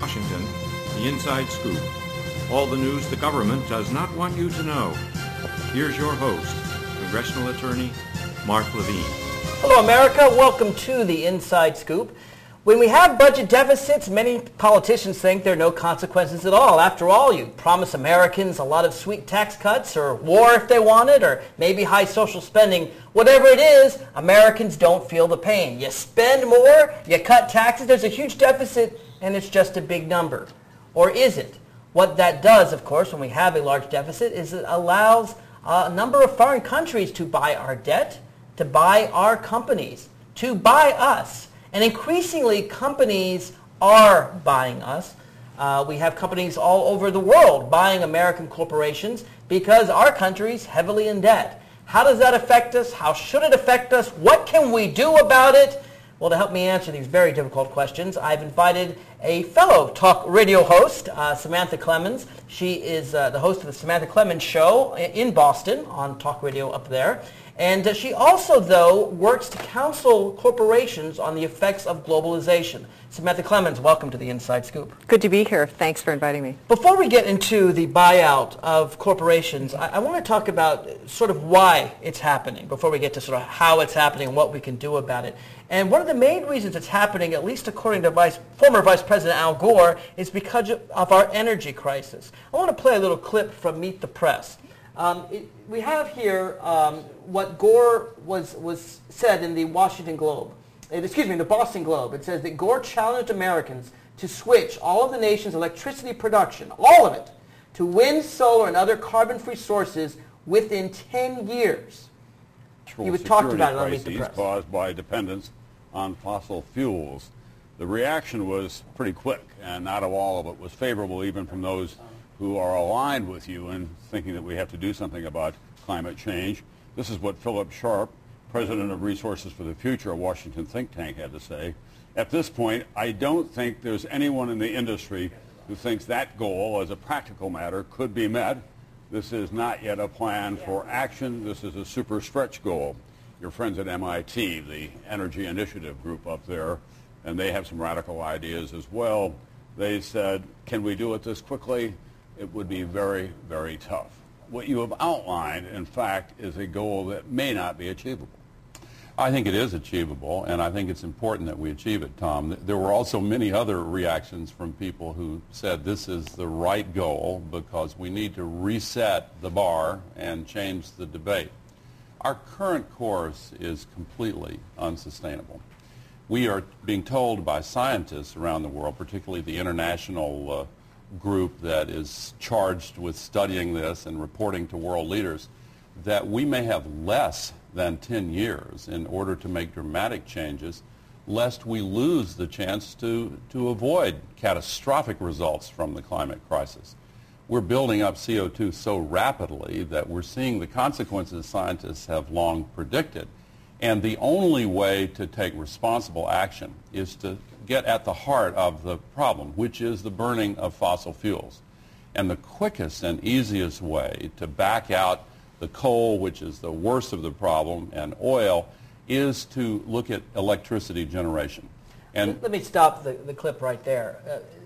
Washington, the Inside Scoop. All the news the government does not want you to know. Here's your host, Congressional Attorney Mark Levine. Hello, America. Welcome to the Inside Scoop. When we have budget deficits, many politicians think there are no consequences at all. After all, you promise Americans a lot of sweet tax cuts or war if they want it, or maybe high social spending. Whatever it is, Americans don't feel the pain. You spend more, you cut taxes, there's a huge deficit, and it's just a big number. Or is it? What that does, of course, when we have a large deficit, is it allows a number of foreign countries to buy our debt, to buy our companies, to buy us. And increasingly, companies are buying us. We have companies all over the world buying American corporations because our country's heavily in debt. How does that affect us? How should it affect us? What can we do about it? Well, to help me answer these very difficult questions, I've invited a fellow talk radio host, Samantha Clemens. She is the host of the Samantha Clemens Show in Boston on talk radio up there. And she also, though, works to counsel corporations on the effects of globalization. Samantha Clemens, welcome to the Inside Scoop. Good to be here. Thanks for inviting me. Before we get into the buyout of corporations, I want to talk about sort of why it's happening before we get to sort of how it's happening and what we can do about it. And one of the main reasons it's happening, at least according to former Vice President Al Gore, is because of our energy crisis. I want to play a little clip from Meet the Press. We have here what Gore was said in the Washington Globe. The Boston Globe. It says that Gore challenged Americans to switch all of the nation's electricity production, all of it, to wind, solar, and other carbon-free sources within 10 years. He was talked about it on Meet the Press. Caused by dependence on fossil fuels. The reaction was pretty quick, and not all of it was favorable, even from those who are aligned with you in thinking that we have to do something about climate change. This is what Philip Sharp, president of Resources for the Future, a Washington think tank, had to say. At this point, I don't think there's anyone in the industry who thinks that goal, as a practical matter, could be met. This is not yet a plan for action. This is a super stretch goal. Your friends at MIT, the Energy Initiative group up there, and they have some radical ideas as well. They said, can we do it this quickly? It would be very, very tough. What you have outlined, in fact, is a goal that may not be achievable. I think it is achievable, and I think it's important that we achieve it, Tom. There were also many other reactions from people who said this is the right goal because we need to reset the bar and change the debate. Our current course is completely unsustainable. We are being told by scientists around the world, particularly the international group that is charged with studying this and reporting to world leaders, that we may have less than 10 years in order to make dramatic changes, lest we lose the chance to avoid catastrophic results from the climate crisis. We're building up CO2 so rapidly that we're seeing the consequences scientists have long predicted. And the only way to take responsible action is to get at the heart of the problem, which is the burning of fossil fuels. And the quickest and easiest way to back out the coal, which is the worst of the problem, and oil, is to look at electricity generation. And let me stop the clip right there.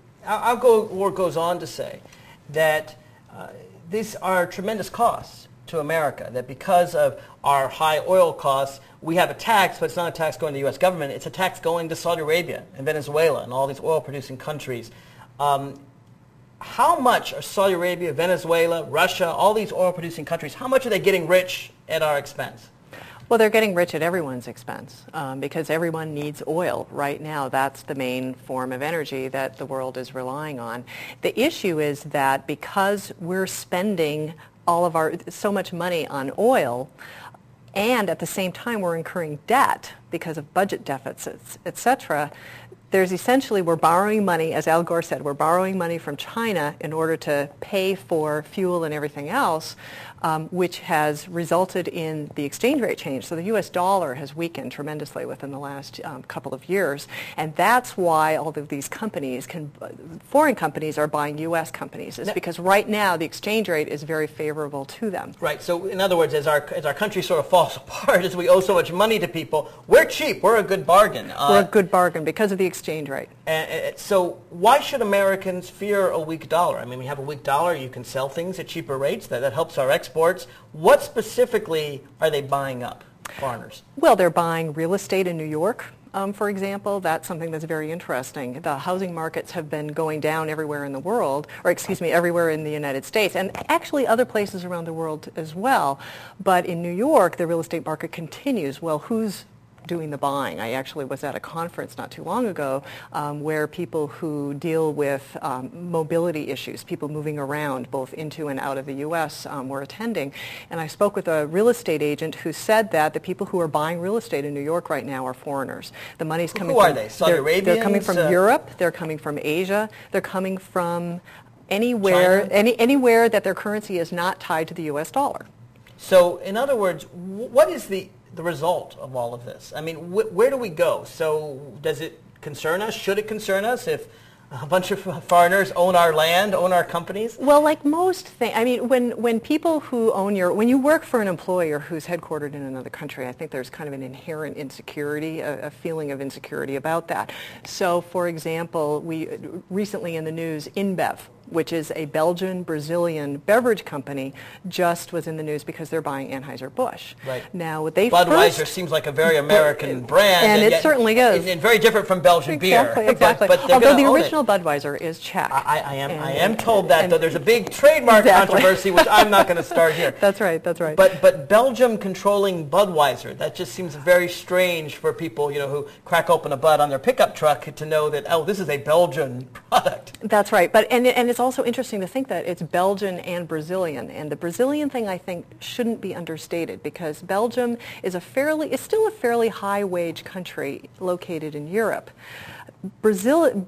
Al Gore goes on to say that these are tremendous costs to America, that because of our high oil costs, we have a tax, but it's not a tax going to the U.S. government. It's a tax going to Saudi Arabia and Venezuela and all these oil-producing countries. How much are Saudi Arabia, Venezuela, Russia, all these oil-producing countries, how much are they getting rich at our expense? Well, they're getting rich at everyone's expense because everyone needs oil right now. That's the main form of energy that the world is relying on. The issue is that because we're spending so much money on oil, and at the same time we're incurring debt because of budget deficits, et cetera, there's essentially, we're borrowing money, as Al Gore said, we're borrowing money from China in order to pay for fuel and everything else, which has resulted in the exchange rate change. So the U.S. dollar has weakened tremendously within the last couple of years. And that's why all of these companies, foreign companies, are buying U.S. companies. It's because right now the exchange rate is very favorable to them. Right. So in other words, as our country sort of falls apart, as we owe so much money to people, we're cheap. We're a good bargain. We're a good bargain because of the exchange rate. And so why should Americans fear a weak dollar? I mean, we have a weak dollar. You can sell things at cheaper rates. That helps our exports. What specifically are they buying up, foreigners? Well, they're buying real estate in New York. For example, that's something that's very interesting. The housing markets have been going down everywhere in the world, or excuse me, everywhere in the United States, and actually other places around the world as well. But in New York, the real estate market continues. Well, who's doing the buying? I actually was at a conference not too long ago where people who deal with mobility issues, people moving around both into and out of the U.S. Were attending. And I spoke with a real estate agent who said that the people who are buying real estate in New York right now are foreigners. The money's coming Who from... are they? Saudi Arabians? They're coming from Europe. They're coming from Asia. They're coming from anywhere, anywhere that their currency is not tied to the U.S. dollar. So, in other words, what is the result of all of this? I mean, where do we go? So does it concern us? Should it concern us if a bunch of foreigners own our land, own our companies? Well, like most things, I mean, when people who own when you work for an employer who's headquartered in another country, I think there's kind of an inherent insecurity, a feeling of insecurity about that. So, for example, we recently in the news, InBev, which is a Belgian-Brazilian beverage company, just was in the news because they're buying Anheuser-Busch. Right. Now, they Budweiser seems like a very American brand. And it certainly is. And very different from Belgian beer. Exactly. But although the original Budweiser is Czech. I am told that, though. There's a big trademark controversy, which I'm not going to start here. That's right. But Belgium controlling Budweiser, that just seems very strange for people, who crack open a Bud on their pickup truck to know that, oh, this is a Belgian product. That's right. But and it's also interesting to think that it's Belgian and Brazilian. And the Brazilian thing, I think, shouldn't be understated because Belgium is still a fairly high-wage country located in Europe. Brazil,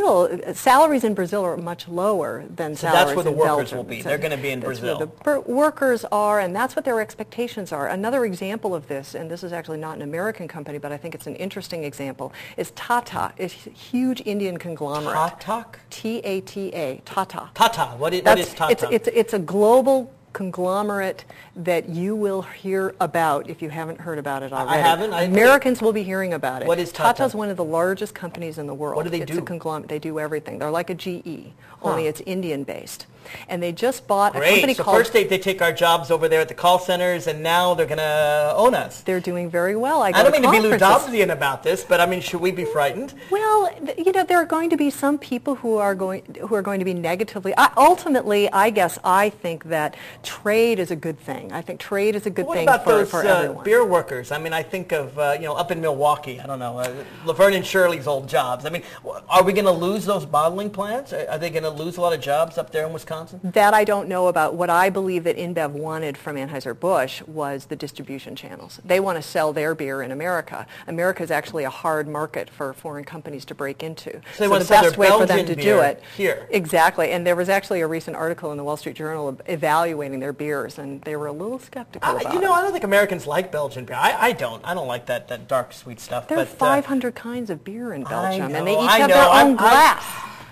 salaries in Brazil are much lower than salaries in Belgium. So that's where the workers will be. They're going to be in Brazil. That's where the workers are, and that's what their expectations are. Another example of this, and this is actually not an American company, but I think it's an interesting example, is Tata, a huge Indian conglomerate. Tata? T-A-T-A, Tata. Tata. What is Tata? It's a global conglomerate that you will hear about if you haven't heard about it already. I haven't. Americans will be hearing about it. What is Tata? Tata's one of the largest companies in the world. What do they do? It's a conglomerate. They do everything. They're like a GE, only it's Indian-based. And they just bought a company called... First they take our jobs over there at the call centers, and now they're going to own us. They're doing very well. I don't mean to be Lou Dobbsian about this, but I mean, should we be frightened? Well, there are going to be some people who are going to be negatively... Ultimately, I think that trade is a good thing. I think trade is a good thing for everyone. What about those beer workers? I mean, I think of, up in Milwaukee, I don't know, Laverne and Shirley's old jobs. I mean, are we going to lose those bottling plants? Are they going to lose a lot of jobs up there in Wisconsin? That I don't know about. What I believe that InBev wanted from Anheuser-Busch was the distribution channels. They want to sell their beer in America. America is actually a hard market for foreign companies to break into. So they want to sell their Belgian beer here. Exactly. And there was actually a recent article in the Wall Street Journal evaluating their beers, and they were a little skeptical about it. I don't think Americans like Belgian beer. I don't. I don't like that dark, sweet stuff. There are 500 kinds of beer in Belgium, and they each have their own glass.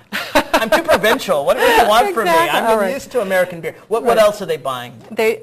I'm too provincial. What do you want from me? I'm used to American beer. What else are they buying?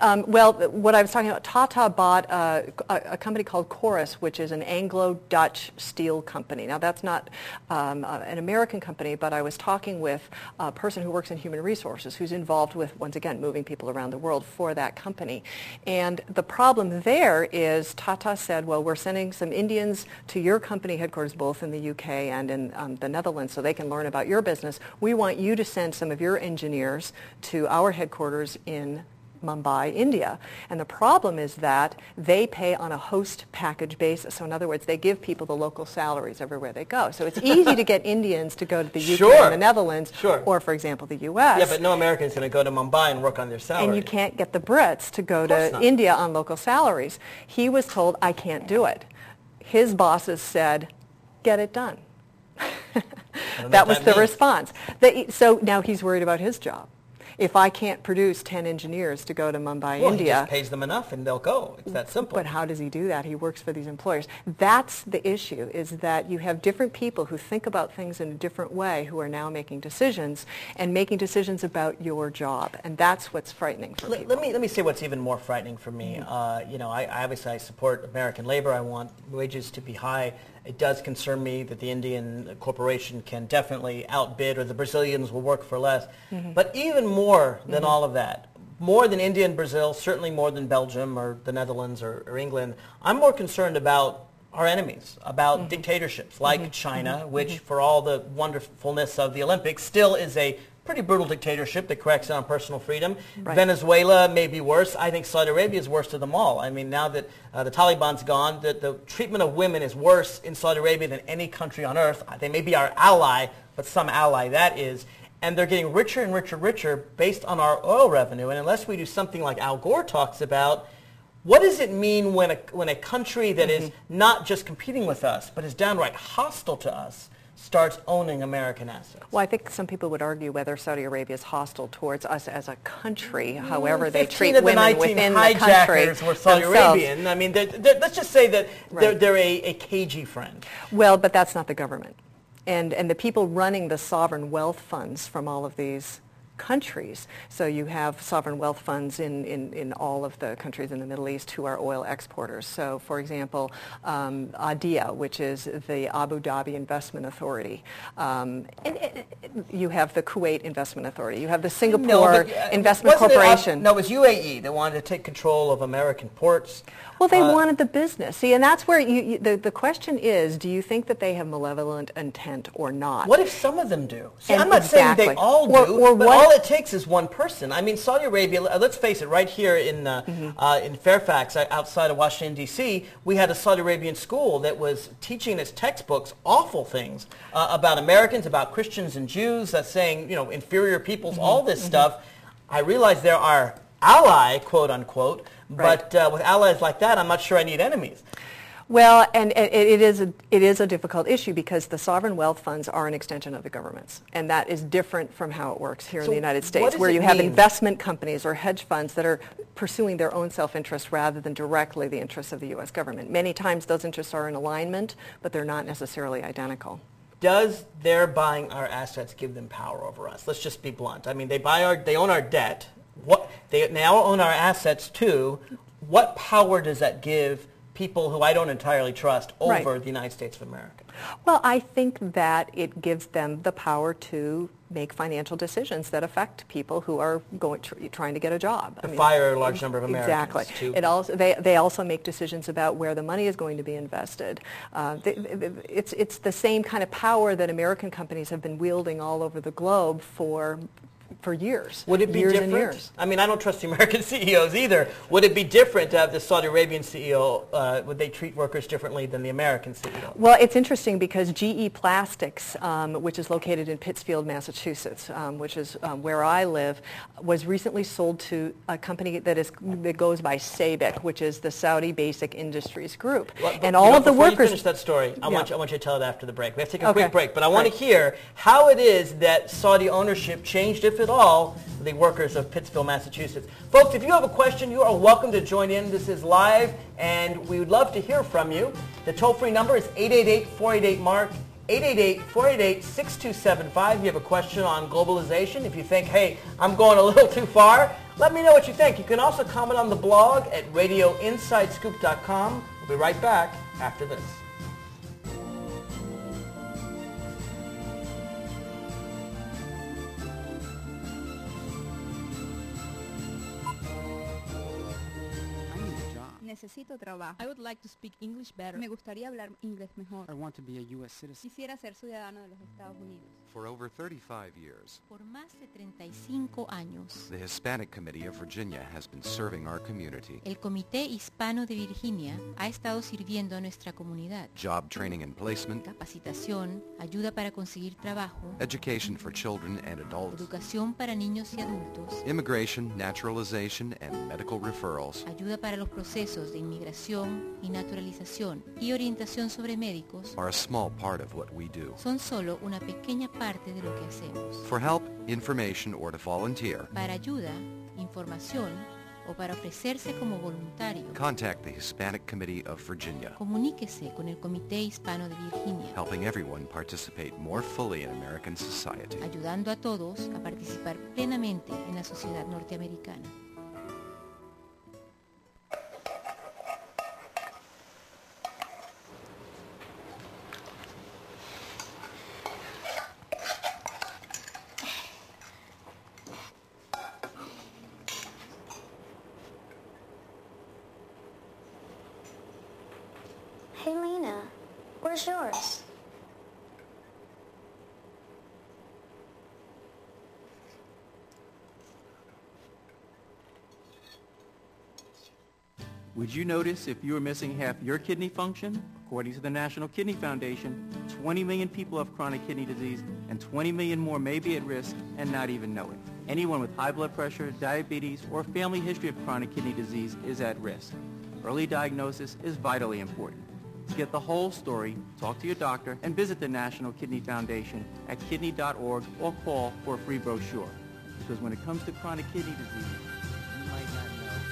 What I was talking about, Tata bought a company called Chorus, which is an Anglo-Dutch steel company. Now, that's not an American company, but I was talking with a person who works in human resources who's involved with, once again, moving people around the world for that company. And the problem there is Tata said, well, we're sending some Indians to your company headquarters, both in the UK and in the Netherlands, so they can learn about your business. We want you to send some of your engineers to our headquarters in Mumbai, India. And the problem is that they pay on a host package basis. So in other words, they give people the local salaries everywhere they go. So it's easy to get Indians to go to the UK and the Netherlands, or, for example, the U.S. Yeah, but no American is going to go to Mumbai and work on their salary. And you can't get the Brits to go to India on local salaries. He was told, I can't do it. His bosses said, get it done. That was the response. So now he's worried about his job. If I can't produce 10 engineers to go to Mumbai, India... he just pays them enough and they'll go. It's that simple. But how does he do that? He works for these employers. That's the issue, is that you have different people who think about things in a different way who are now making decisions and making decisions about your job. And that's what's frightening for people. Let me say what's even more frightening for me. I obviously support American labor. I want wages to be high It does concern me that the Indian corporation can definitely outbid, or the Brazilians will work for less. But even more than all of that, more than India and Brazil, certainly more than Belgium or the Netherlands or England, I'm more concerned about our enemies, about dictatorships like China, which for all the wonderfulness of the Olympics still is a pretty brutal dictatorship that cracks down on personal freedom. Right. Venezuela may be worse. I think Saudi Arabia is worst of them all. I mean, now that the Taliban's gone, the treatment of women is worse in Saudi Arabia than any country on earth. They may be our ally, but some ally that is. And they're getting richer and richer based on our oil revenue. And unless we do something like Al Gore talks about, what does it mean when a country that is not just competing with us, but is downright hostile to us, starts owning American assets? Well, I think some people would argue whether Saudi Arabia is hostile towards us as a country, however they treat women within the country hijackers were Saudi themselves. Arabian. I mean, let's just say that they're a cagey friend. Well, but that's not the government. And the people running the sovereign wealth funds from all of these countries. So you have sovereign wealth funds in all of the countries in the Middle East who are oil exporters. So, for example, ADIA, which is the Abu Dhabi Investment Authority. You have the Kuwait Investment Authority. You have the Singapore Investment Corporation. No, it was UAE that wanted to take control of American ports. Well, they wanted the business. See, and that's where the question is, do you think that they have malevolent intent or not? What if some of them do? See, And I'm not saying they all do, or but what, all it takes is one person. I mean, Saudi Arabia, let's face it, right here in Fairfax, outside of Washington, D.C., we had a Saudi Arabian school that was teaching in its textbooks awful things about Americans, about Christians and Jews, saying, inferior peoples, all this stuff. I realize there are ally, quote unquote, but with allies like that, I'm not sure I need enemies. Well, and it is a difficult issue because the sovereign wealth funds are an extension of the governments, and that is different from how it works here in the United States, where you have investment companies or hedge funds that are pursuing their own self-interest rather than directly the interests of the U.S. government. Many times those interests are in alignment, but they're not necessarily identical. Does their buying our assets give them power over us? Let's just be blunt. I mean, they own our debt. They now own our assets too. What power does that give people who I don't entirely trust over the United States of America? Well, I think that it gives them the power to make financial decisions that affect people who are trying to get a job. Fire a large number of Americans. Exactly. They also make decisions about where the money is going to be invested. It's the same kind of power that American companies have been wielding all over the globe for years. Would it be years different? And years. I mean, I don't trust the American CEOs either. Would it be different to have the Saudi Arabian CEO? Would they treat workers differently than the American CEO? Well, it's interesting because GE Plastics, which is located in Pittsfield, Massachusetts, which is where I live, was recently sold to a company that goes by SABIC, which is the Saudi Basic Industries Group. Well, and all of the workers... Before you finish that story, I want you to tell it after the break. We have to take a quick break, but I want to hear how it is that Saudi ownership changed, if at all, the workers of Pittsfield, Massachusetts. Folks, if you have a question, you are welcome to join in. This is live, and we would love to hear from you. The toll-free number is 888-488-MARK, 888-488-6275. If you have a question on globalization, if you think, hey, I'm going a little too far, let me know what you think. You can also comment on the blog at radioinsidescoop.com. We'll be right back after this. Necesito trabajo. I would like to speak English better. Me gustaría hablar inglés mejor. I want to be a U.S. citizen. Quisiera ser ciudadano de los Estados Unidos. For over 35 years, Por más de 35 años, the Hispanic Committee of Virginia has been serving our community. el Comité Hispano de Virginia ha estado sirviendo a nuestra comunidad. Job training and placement, Capacitación, ayuda para conseguir trabajo, education for children and adults, educación para niños y adultos, immigration, naturalization, and medical referrals. ayuda para los procesos de inmigración y naturalización y orientación sobre médicos Are a small part of what we do. son solo una pequeña parte de lo que hacemos. For help, information, or to volunteer, Para ayuda, información o para ofrecerse como voluntario, contact the Hispanic Committee of Virginia, comuníquese con el Comité Hispano de Virginia, helping everyone participate more fully in American society. ayudando a todos a participar plenamente en la sociedad norteamericana. was yours? Would you notice if you were missing half your kidney function? According to the National Kidney Foundation, 20 million people have chronic kidney disease and 20 million more may be at risk and not even know it. Anyone with high blood pressure, diabetes, or family history of chronic kidney disease is at risk. Early diagnosis is vitally important. To get the whole story, talk to your doctor and visit the National Kidney Foundation at kidney.org or call for a free brochure. Because when it comes to chronic kidney disease, you might not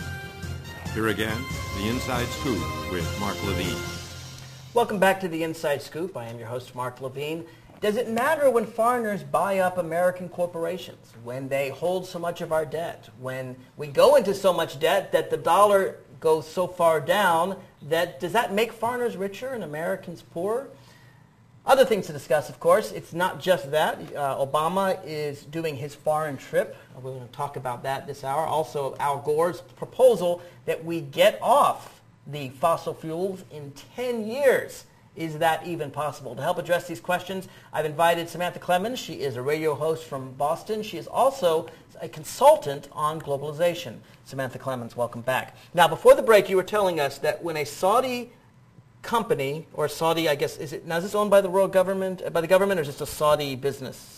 know. Here again, the Inside Scoop with Mark Levine. Welcome back to the Inside Scoop. I am your host, Mark Levine. Does it matter when foreigners buy up American corporations, when they hold so much of our debt, when we go into so much debt that the dollar goes so far down, does that make foreigners richer and Americans poorer? Other things to discuss, of course. It's not just that. Obama is doing his foreign trip. We're going to talk about that this hour. Also, Al Gore's proposal that we get off the fossil fuels in 10 years. Is that even possible? To help address these questions, I've invited Samantha Clemens. She is a radio host from Boston. She is also a consultant on globalization. Samantha Clemens, welcome back. Now, before the break, you were telling us that when a Saudi company, or Saudi, I guess, is it now? Is this owned by the royal government, by the government, or is this a Saudi business?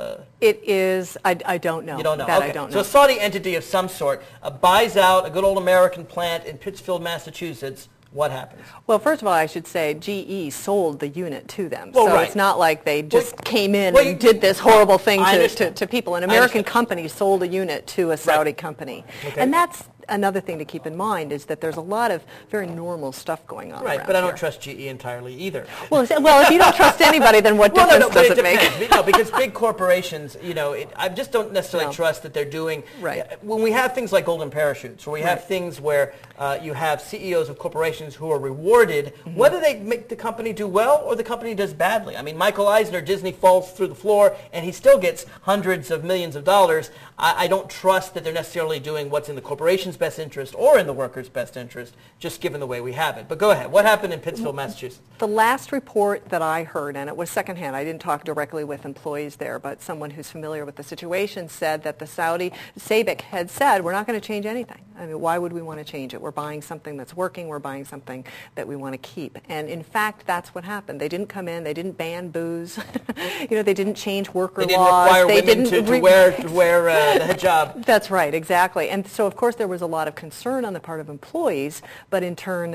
It is. I don't know. You don't know. That Okay. I don't know. So a Saudi entity of some sort buys out a good old American plant in Pittsfield, Massachusetts. What happens? Well, first of all, I should say GE sold the unit to them. Well, so right. It's not like they just came in well, and did this horrible thing to to people. An American company sold a unit to a Saudi company. Okay. And that's another thing to keep in mind, is that there's a lot of very normal stuff going on Right, around but I don't here. trust GE entirely either. Well, if you don't trust anybody, then what difference does it make? Depends. No, because big corporations, I just don't necessarily trust that they're doing. Right. When we have things like golden parachutes, or we have things where you have CEOs of corporations who are rewarded, whether they make the company do well or the company does badly. I mean, Michael Eisner, Disney falls through the floor, and he still gets hundreds of millions of dollars. I don't trust that they're necessarily doing what's in the corporation's best interest or in the workers' best interest, just given the way we have it. But go ahead. What happened in Pittsfield, Massachusetts? The last report that I heard, and it was secondhand, I didn't talk directly with employees there, but someone who's familiar with the situation said that the Saudi, SABIC had said, we're not going to change anything. I mean, why would we want to change it? We're buying something that's working. We're buying something that we want to keep. And in fact, that's what happened. They didn't come in. They didn't ban booze. They didn't change worker laws. They didn't require women to wear the hijab. That's right, exactly. And so, of course, there was a lot of concern on the part of employees, but in turn,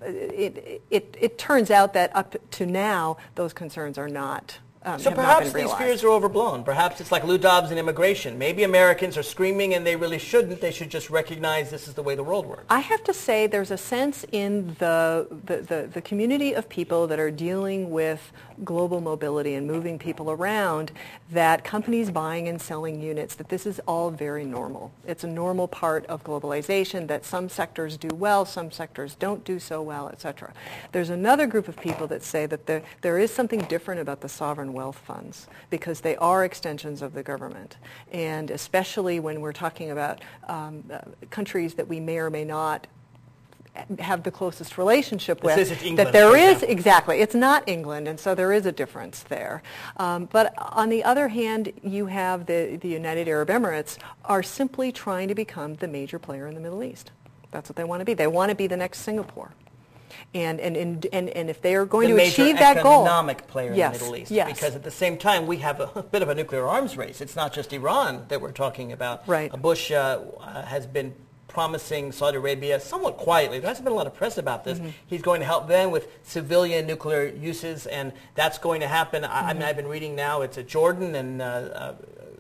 it turns out that up to now, those concerns are not. So perhaps these fears are overblown. Perhaps it's like Lou Dobbs and immigration. Maybe Americans are screaming and they really shouldn't. They should just recognize this is the way the world works. I have to say there's a sense in the community of people that are dealing with global mobility and moving people around, that companies buying and selling units, that this is all very normal. It's a normal part of globalization, that some sectors do well, some sectors don't do so well, etc. There's another group of people that say that there is something different about the sovereign wealth funds, because they are extensions of the government. And especially when we're talking about countries that we may or may not have the closest relationship with, this isn't England, that there is, example. exactly, it's not England, and so there is a difference there. But on the other hand, you have the United Arab Emirates are simply trying to become the major player in the Middle East. That's what they want to be. They want to be the next Singapore. And if they are going to achieve that goal, the major economic player in the Middle East. Yes. Because at the same time, we have a bit of a nuclear arms race. It's not just Iran that we're talking about. Right. Bush has been promising Saudi Arabia somewhat quietly. There hasn't been a lot of press about this. He's going to help them with civilian nuclear uses, and that's going to happen. I mean, I've been reading now it's Jordan and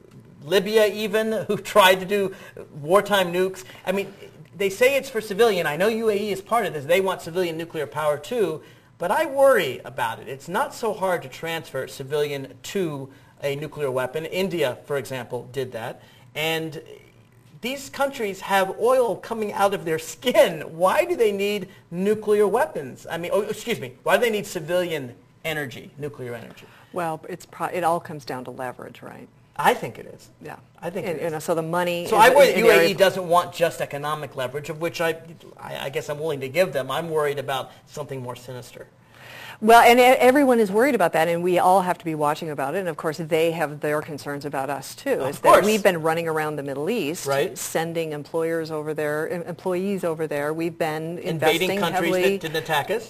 Libya even, who tried to do wartime nukes. I mean, they say it's for civilian. I know UAE is part of this. They want civilian nuclear power too, but I worry about it. It's not so hard to transfer civilian to a nuclear weapon. India, for example, did that. And these countries have oil coming out of their skin. Why do they need nuclear weapons? I mean, why do they need civilian energy, nuclear energy? well, it all comes down to leverage, right? I think it is. Yeah. I think it is. So the money... So I worry that UAE doesn't want just economic leverage, of which I guess I'm willing to give them. I'm worried about something more sinister. Well, and everyone is worried about that, and we all have to be watching about it. And of course, they have their concerns about us too. Of course. We've been running around the Middle East, right, sending employees over there. We've been invading investing countries heavily, that didn't attack us.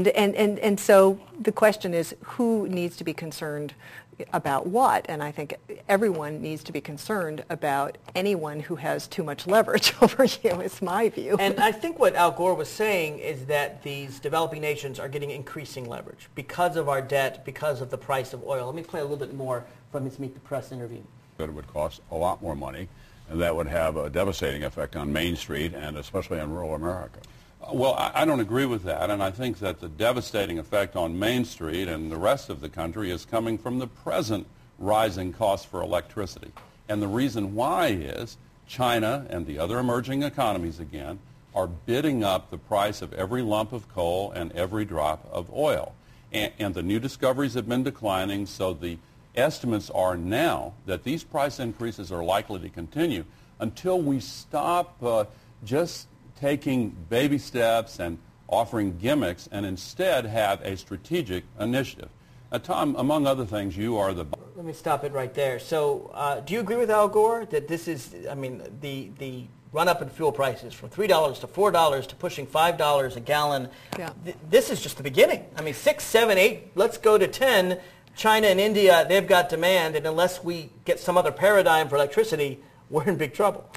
And so the question is, who needs to be concerned about what? And I think everyone needs to be concerned about anyone who has too much leverage over you, is my view. And I think what Al Gore was saying is that these developing nations are getting increasing leverage because of our debt, because of the price of oil. Let me play a little bit more from his Meet the Press interview. It would cost a lot more money, and that would have a devastating effect on Main Street and especially on rural America. Well, I don't agree with that, and I think that the devastating effect on Main Street and the rest of the country is coming from the present rising costs for electricity. And the reason why is China and the other emerging economies, again, are bidding up the price of every lump of coal and every drop of oil. And the new discoveries have been declining, so the estimates are now that these price increases are likely to continue until we stop just taking baby steps and offering gimmicks and instead have a strategic initiative. Now, Tom, among other things, you are the... Let me stop it right there. So do you agree with Al Gore that this is, I mean, the run-up in fuel prices from $3 to $4 to pushing $5 a gallon, this is just the beginning. I mean, 6, 7, 8, let's go to 10. China and India, they've got demand, and unless we get some other paradigm for electricity, we're in big trouble.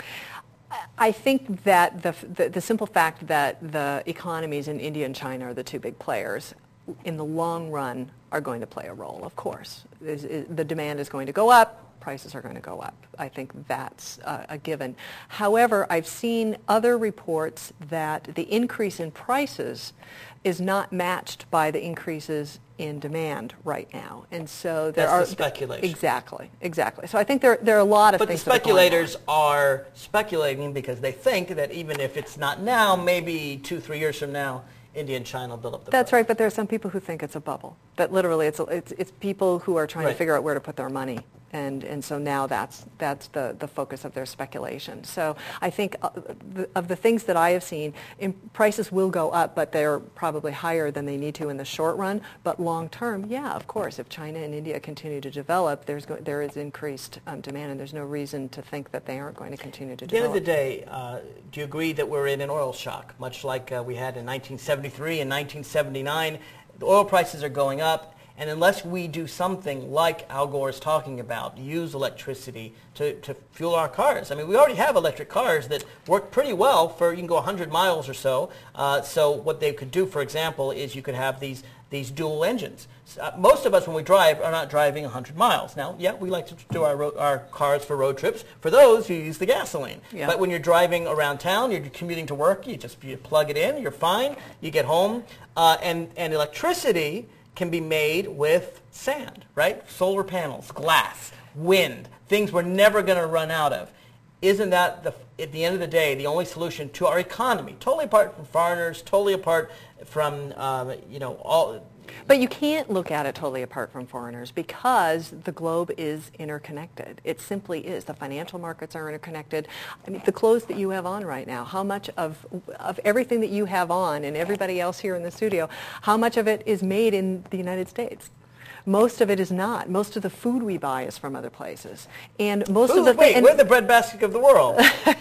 I think that the simple fact that the economies in India and China are the two big players in the long run are going to play a role, of course. The demand is going to go up, prices are going to go up. I think that's a given. However, I've seen other reports that the increase in prices is not matched by the increases in demand right now, and so that's the speculation. Exactly. So I think there are a lot of but things. But the speculators are speculating because they think that even if it's not now, maybe 2-3 years from now, India and China will build up the That's price. right, but there are some people who think it's a bubble. That literally it's people who are trying to figure out where to put their money. And so now that's the focus of their speculation. So I think of the things that I have seen, prices will go up, but they're probably higher than they need to in the short run. But long term, yeah, of course, if China and India continue to develop, there is increased demand, and there's no reason to think that they aren't going to continue to develop. At the end of the day, do you agree that we're in an oil shock, much like we had in 1973 and 1979? The oil prices are going up. And unless we do something like Al Gore is talking about, use electricity to fuel our cars. I mean, we already have electric cars that work pretty well for, you can go 100 miles or so. So what they could do, for example, is you could have these dual engines. Most of us, when we drive, are not driving 100 miles. Now, yeah, we like to do our cars for road trips. For those, you use the gasoline. Yeah. But when you're driving around town, you're commuting to work, you plug it in, you're fine, you get home. And electricity can be made with sand, right? Solar panels, glass, wind, things we're never going to run out of. Isn't that, at the end of the day, the only solution to our economy? Totally apart from foreigners, totally apart from, all... But you can't look at it totally apart from foreigners because the globe is interconnected. It simply is. The financial markets are interconnected. I mean, the clothes that you have on right now, how much of everything that you have on and everybody else here in the studio, how much of it is made in the United States? Most of it is not. Most of the food we buy is from other places. And most of the we're the breadbasket of the world.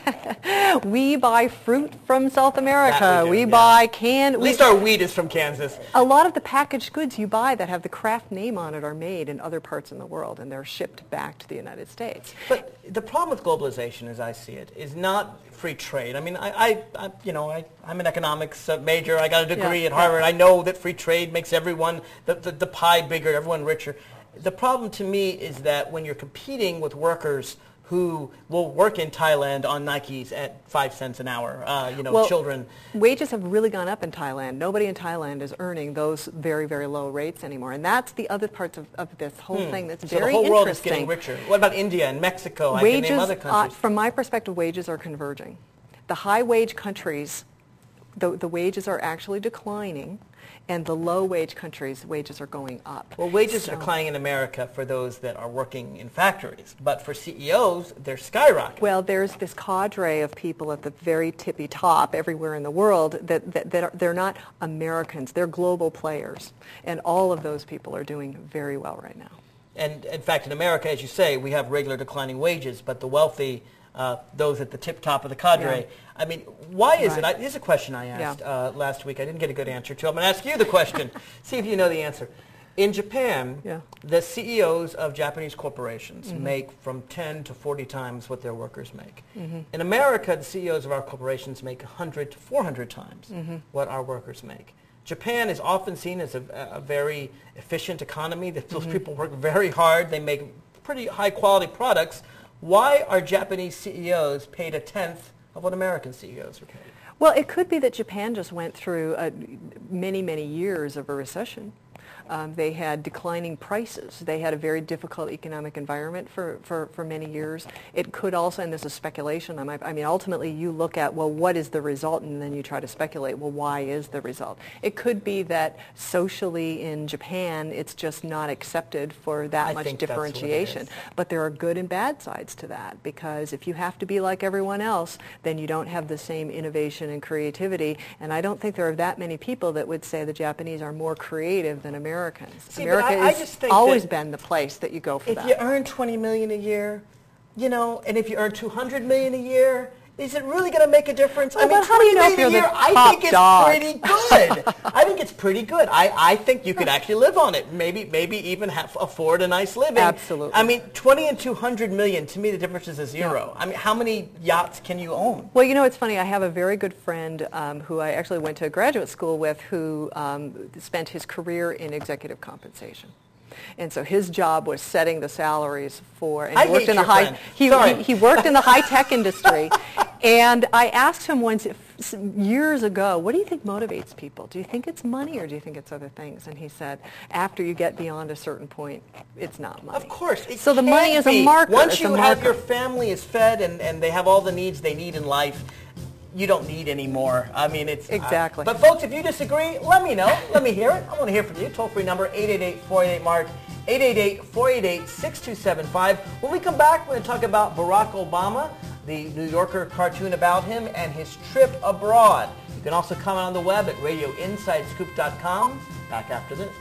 We buy fruit from South America. We buy canned... At least our wheat is from Kansas. A lot of the packaged goods you buy that have the Kraft name on it are made in other parts in the world, and they're shipped back to the United States. But the problem with globalization, as I see it, is not free trade. I mean, I'm an economics major. I got a degree at Harvard. I know that free trade makes everyone, the pie bigger, everyone richer. The problem to me is that when you're competing with workers who will work in Thailand on Nikes at 5 cents an hour, children. Wages have really gone up in Thailand. Nobody in Thailand is earning those very, very low rates anymore. And that's the other parts of this whole thing that's very interesting. So the whole world is getting richer. What about India and Mexico? I can name other countries. From my perspective, wages are converging. The high-wage countries The wages are actually declining, and the low-wage countries' wages are going up. Well, wages are declining in America for those that are working in factories, but for CEOs, they're skyrocketing. Well, there's this cadre of people at the very tippy top everywhere in the world they're not Americans. They're global players, and all of those people are doing very well right now. And in fact, in America, as you say, we have regular declining wages, but the wealthy, those at the tip top of the cadre. Yeah. I mean, why is Right. it? Here's a question I asked last week. I didn't get a good answer to. I'm going to ask you the question. See if you know the answer. In Japan, the CEOs of Japanese corporations make from 10 to 40 times what their workers make. In America, the CEOs of our corporations make 100 to 400 times what our workers make. Japan is often seen as a very efficient economy. Those people work very hard. They make pretty high-quality products. Why are Japanese CEOs paid a tenth of what American CEOs are paid? Well, it could be that Japan just went through many, many years of a recession. They had declining prices. They had a very difficult economic environment for many years. It could also, and this is speculation, I mean, ultimately you look at, well, what is the result, and then you try to speculate, well, why is the result? It could be that socially in Japan, it's just not accepted for that much differentiation. But there are good and bad sides to that, because if you have to be like everyone else, then you don't have the same innovation and creativity, and I don't think there are that many people that would say the Japanese are more creative than Americans. See, America has always been the place that you go for that. If you earn $20 million a year, you know, and if you earn $200 million a year, is it really going to make a difference? Well, I mean, how do you know if you're the I think it's top pretty good. I think it's pretty good. I think you could actually live on it. Maybe even afford a nice living. Absolutely. I mean, 20 and 200 million, to me the difference is a zero. I mean, how many yachts can you own? Well, you know, it's funny. I have a very good friend who I actually went to graduate school with who spent his career in executive compensation. And so his job was setting the salaries for, and he worked in the he worked in the high-tech industry. And I asked him once, years ago, what do you think motivates people? Do you think it's money or do you think it's other things? And he said, after you get beyond a certain point, it's not money. Of course. So the money is a marker. Once you have your family is fed and they have all the needs they need in life, you don't need any more. I mean, it's... Exactly. But folks, if you disagree, let me know. Let me hear it. I want to hear from you. Toll-free number, 888-488-MARK, 888-488-6275. When we come back, we're going to talk about Barack Obama, the New Yorker cartoon about him, and his trip abroad. You can also comment on the web at radioinsidescoop.com. Back after this.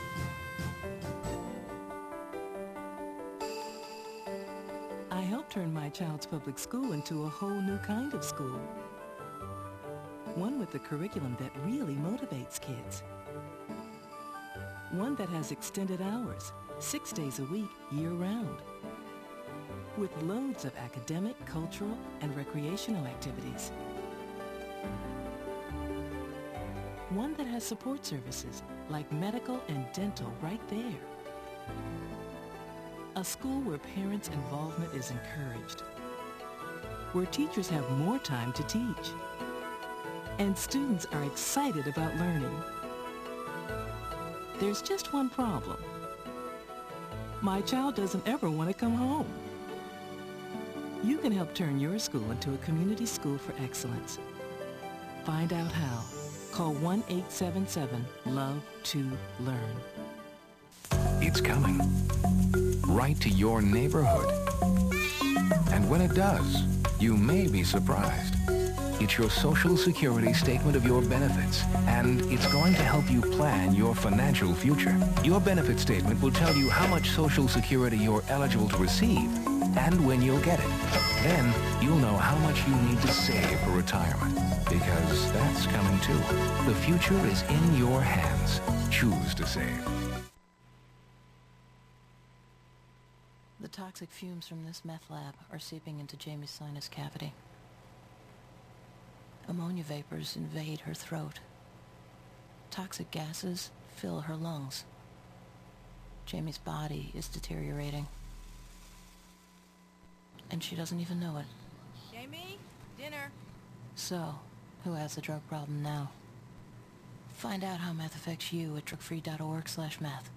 I helped turn my child's public school into a whole new kind of school. One with a curriculum that really motivates kids. One that has extended hours, 6 days a week, year-round. With loads of academic, cultural, and recreational activities. One that has support services like medical and dental right there. A school where parents' involvement is encouraged. Where teachers have more time to teach. And students are excited about learning. There's just one problem. My child doesn't ever want to come home. You can help turn your school into a community school for excellence. Find out how. Call 1-877-LOVE-TO-LEARN. It's coming. Right to your neighborhood. And when it does, you may be surprised. It's your Social Security statement of your benefits, and it's going to help you plan your financial future. Your benefit statement will tell you how much Social Security you're eligible to receive and when you'll get it. Then you'll know how much you need to save for retirement, because that's coming too. The future is in your hands. Choose to save. The toxic fumes from this meth lab are seeping into Jamie's sinus cavity. Ammonia vapors invade her throat. Toxic gases fill her lungs. Jamie's body is deteriorating. And she doesn't even know it. Jamie, dinner. So, who has the drug problem now? Find out how meth affects you at drugfree.org/meth.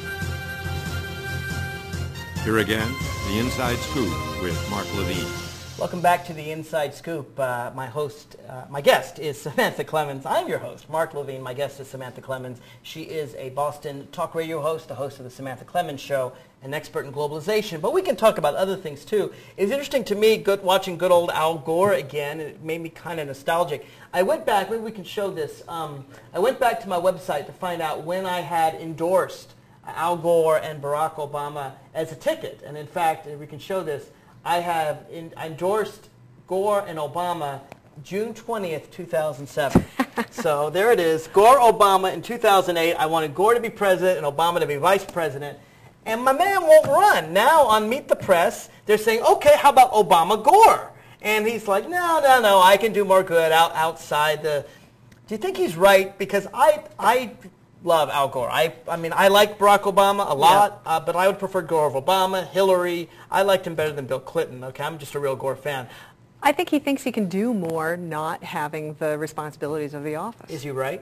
Here again, the Inside Scoop with Mark Levine. Welcome back to the Inside Scoop. My guest is Samantha Clemens. I'm your host, Mark Levine. My guest is Samantha Clemens. She is a Boston talk radio host, the host of the Samantha Clemens Show, an expert in globalization. But we can talk about other things too. It's interesting to me watching good old Al Gore again. It made me kind of nostalgic. I went back, maybe we can show this. I went back to my website to find out when I had endorsed Al Gore and Barack Obama as a ticket. And in fact, if we can show this, I have endorsed Gore and Obama June 20th, 2007. So there it is. Gore, Obama in 2008. I wanted Gore to be president and Obama to be vice president. And my man won't run. Now on Meet the Press, they're saying, okay, how about Obama Gore? And he's like, no, I can do more good outside the... Do you think he's right? Because I love Al Gore. I mean, I like Barack Obama a lot, but I would prefer Gore over Obama, Hillary. I liked him better than Bill Clinton. Okay, I'm just a real Gore fan. I think he thinks he can do more not having the responsibilities of the office. Is he right?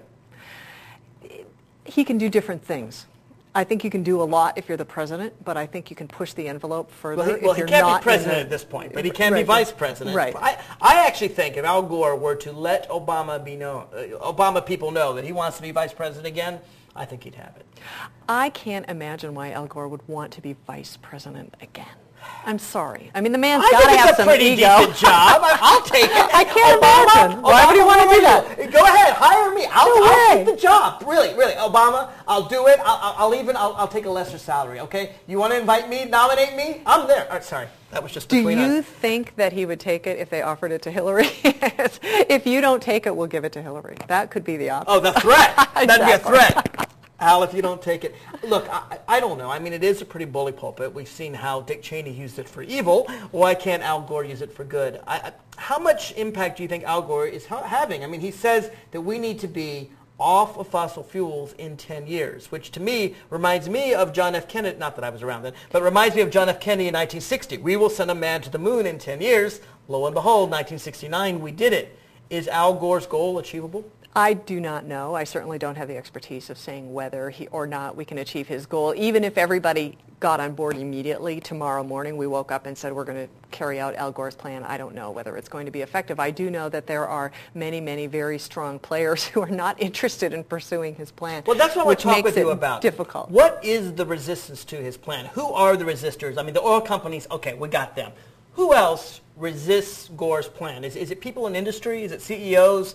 He can do different things. I think you can do a lot if you're the president, but I think you can push the envelope further. Well, he can't be president at this point, but he can be vice president. Right. I actually think if Al Gore were to let Obama people know that he wants to be vice president again, I think he'd have it. I can't imagine why Al Gore would want to be vice president again. I'm sorry. I mean, the man's got to have some ego. I think it's a pretty decent job. I'll take it. I can't imagine. Why would he want to do that? Go ahead, hire me. I'll take the job. Really, Obama. I'll do it. I'll take a lesser salary. Okay? You want to invite me, nominate me? I'm there. All right, sorry, that was just between us. Do you think that he would take it if they offered it to Hillary? If you don't take it, we'll give it to Hillary. That could be the option. Oh, the threat. That'd be a threat. Al, if you don't take it. Look, I don't know. I mean, it is a pretty bully pulpit. We've seen how Dick Cheney used it for evil. Why can't Al Gore use it for good? How much impact do you think Al Gore is having? I mean, he says that we need to be off of fossil fuels in 10 years, which to me reminds me of John F. Kennedy, not that I was around then, but reminds me of John F. Kennedy in 1960. We will send a man to the moon in 10 years. Lo and behold, 1969, we did it. Is Al Gore's goal achievable? I do not know. I certainly don't have the expertise of saying whether he or not we can achieve his goal. Even if everybody got on board immediately tomorrow morning, we woke up and said we're going to carry out Al Gore's plan, I don't know whether it's going to be effective. I do know that there are many, many very strong players who are not interested in pursuing his plan. Well, that's what I want to talk with you Which about. makes it difficult. What is the resistance to his plan? Who are the resistors? I mean, the oil companies, okay, we got them. Who else resists Gore's plan? Is it people in industry? Is it CEOs?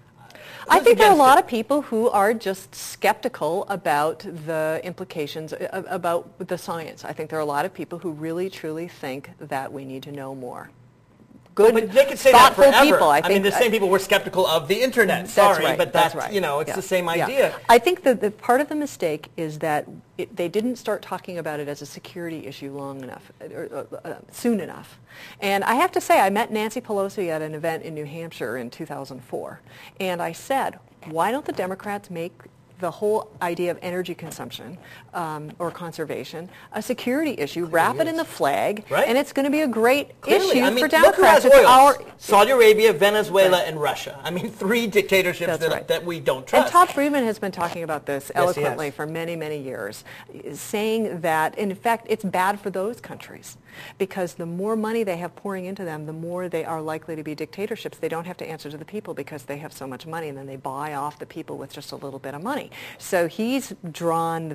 I think there are a lot of people who are just skeptical about the implications, about the science. I think there are a lot of people who really, truly think that we need to know more. Good, but they could say thoughtful that forever. people. I mean, the same people were skeptical of the internet. Sorry, right, but that's right. You know, it's the same idea. I think that the part of the mistake is that they didn't start talking about it as a security issue long enough, soon enough. And I have to say, I met Nancy Pelosi at an event in New Hampshire in 2004, and I said, why don't the Democrats make the whole idea of energy consumption or conservation a security issue, wrap it in the flag, and it's going to be a great issue for Democrats. Look who has oil. Saudi Arabia, Venezuela, and Russia. I mean, three dictatorships that we don't trust. And Todd Friedman has been talking about this eloquently for many, many years, saying that, in fact, it's bad for those countries because the more money they have pouring into them, the more they are likely to be dictatorships. They don't have to answer to the people because they have so much money, and then they buy off the people with just a little bit of money. So he's drawn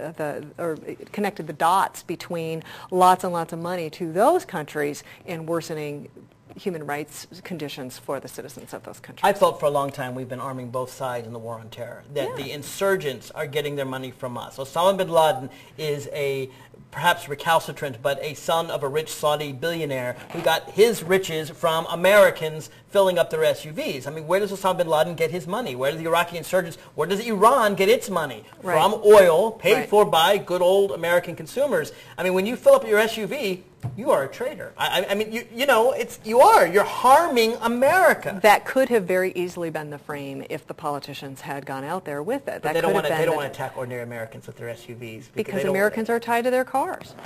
or connected the dots between lots and lots of money to those countries and worsening human rights conditions for the citizens of those countries. I felt for a long time we've been arming both sides in the war on terror, that the insurgents are getting their money from us. Osama bin Laden is a perhaps recalcitrant, but a son of a rich Saudi billionaire who got his riches from Americans filling up their SUVs. I mean, where does Osama bin Laden get his money? Where do the Iraqi insurgents, where does Iran get its money? From oil paid for by good old American consumers. I mean, when you fill up your SUV, you are a traitor. I mean, you're harming America. That could have very easily been the frame if the politicians had gone out there with it. But they don't want to attack ordinary Americans with their SUVs. Because Americans are tied to their cars.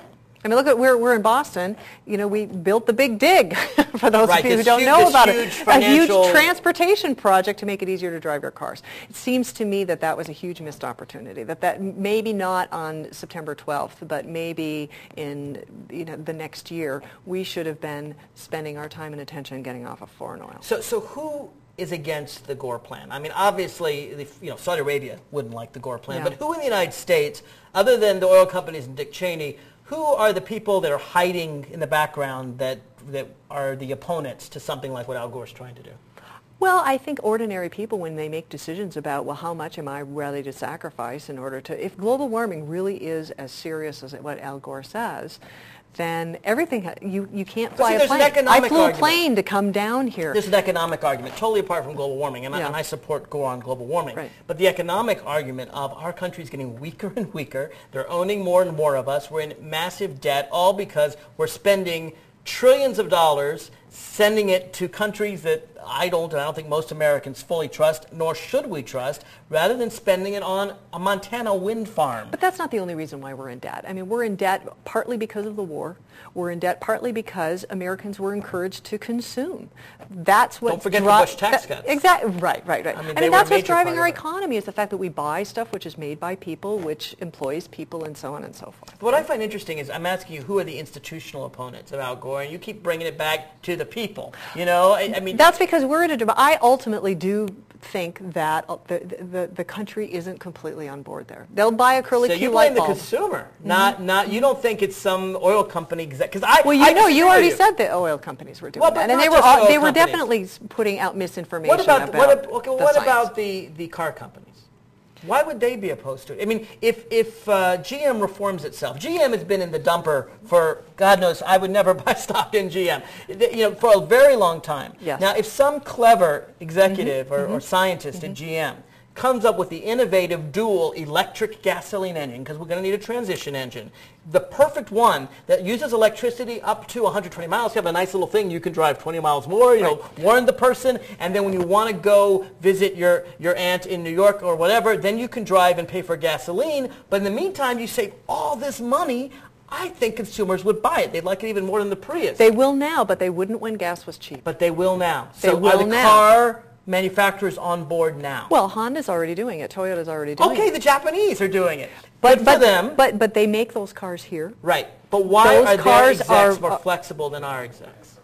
I mean, look at we're in Boston. You know, we built the Big Dig. For those of you who don't know about it, a huge transportation project to make it easier to drive your cars. It seems to me that that was a huge missed opportunity. That maybe not on September 12th, but maybe in the next year, we should have been spending our time and attention getting off of foreign oil. So who is against the Gore plan? I mean, obviously, Saudi Arabia wouldn't like the Gore plan, but who in the United States, other than the oil companies and Dick Cheney, who are the people that are hiding in the background that are the opponents to something like what Al Gore's trying to do? Well, I think ordinary people, when they make decisions about, well, how much am I ready to sacrifice in order to, if global warming really is as serious as what Al Gore says, then everything, you can't fly a plane. I flew a plane to come down here. There's an economic argument, totally apart from global warming, and I support Gore on global warming. Right. But the economic argument of our country's getting weaker and weaker, they're owning more and more of us, we're in massive debt, all because we're spending trillions of dollars sending it to countries that I don't think most Americans fully trust, nor should we trust, rather than spending it on a Montana wind farm. But that's not the only reason why we're in debt. I mean, we're in debt partly because of the war. We're in debt partly because Americans were encouraged to consume. That's what don't forget the Bush tax cuts. Exactly. Right. I mean that's what's driving our economy is the fact that we buy stuff which is made by people, which employs people, and so on and so forth. What I find interesting is I'm asking you who are the institutional opponents of Al Gore, and you keep bringing it back to the people. I mean that's because we're in a debate. I ultimately do think that the country isn't completely on board there. They'll buy a curly Q light bulb. So you blame the consumer, not you don't think it's some oil company because you already said the oil companies were doing that, and they were definitely putting out misinformation what about the car companies? Why would they be opposed to it? I mean, if GM reforms itself, GM has been in the dumper for, God knows, I would never buy stock in GM, for a very long time. Yes. Now, if some clever executive or scientist at GM comes up with the innovative dual electric gasoline engine, because we're going to need a transition engine, the perfect one that uses electricity up to 120 miles. You have a nice little thing. You can drive 20 miles more, warn the person, and then when you want to go visit your aunt in New York or whatever, then you can drive and pay for gasoline. But in the meantime, you save all this money. I think consumers would buy it. They'd like it even more than the Prius. They will now, but they wouldn't when gas was cheap. But they will now. So are the car manufacturers on board now? Well, Honda's already doing it. Toyota's already doing it. Okay, the Japanese are doing it. But for them. But they make those cars here. Right. But why are their execs more flexible than our execs?